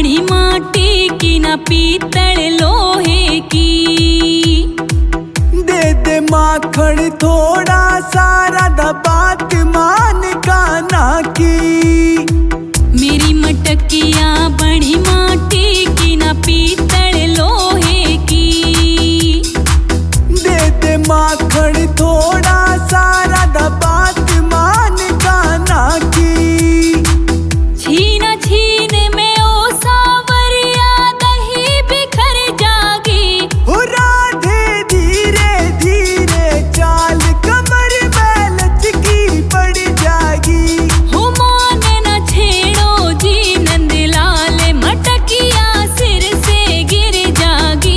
बड़ी माटी की ना पीतल लोहे की। दे दे माखन थोड़ा सारा बात मान कान्हा की। मेरी मटकिया बड़ी माटी की ना पीतल लोहे की। दे दे माखन थोड़ा सारा बात मान कान्हा की। छीन छीन में ओ सावरिया दही बिखर जागी। हो राधे धीरे धीरे चाल कमर में लचकी पड़ जागी। हो मान न छेड़ो जी नंदलाल मटकिया सिर से गिर जागी।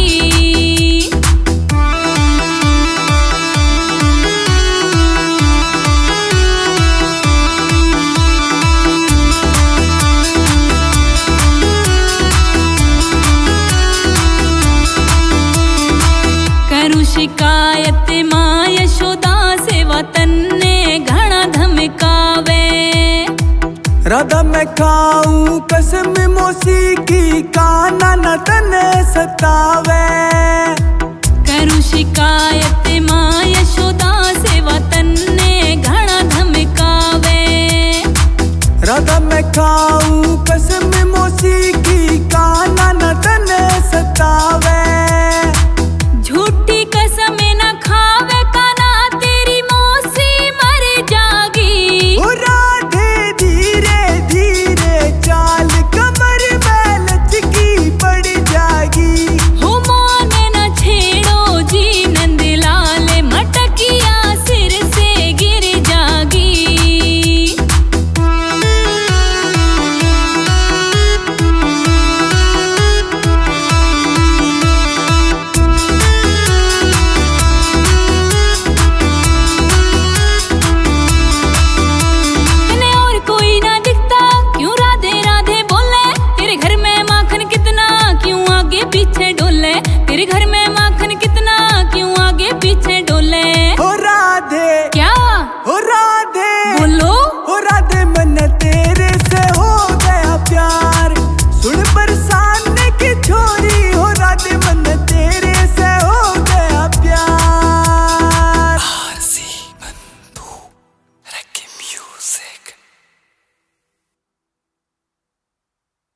करूं शिकायत मां यशोदा से वतन ने घना धमकावे। राधा मैं खाऊं कसम मौसी की कान्हा न तने सतावे। करूं शिकायत मां यशोदा से वतन ने घना धमकावे। राधा मैं खाऊं कसम मौसी की कान्हा न तने सतावे। झूठी कसम न खावे कान्हा तेरी मौसी मर जागी। हो राधे धीरे धीरे चाल कमर में लचकी पड़ जागी। हो मान न छेड़ो जी नंदलाल मटकिया सिर से गिर जागी। तने और कोई ना दिखता क्यों राधे राधे बोले। तेरे घर में माखन कितना क्यों आगे पीछे डोले। तेरे घर में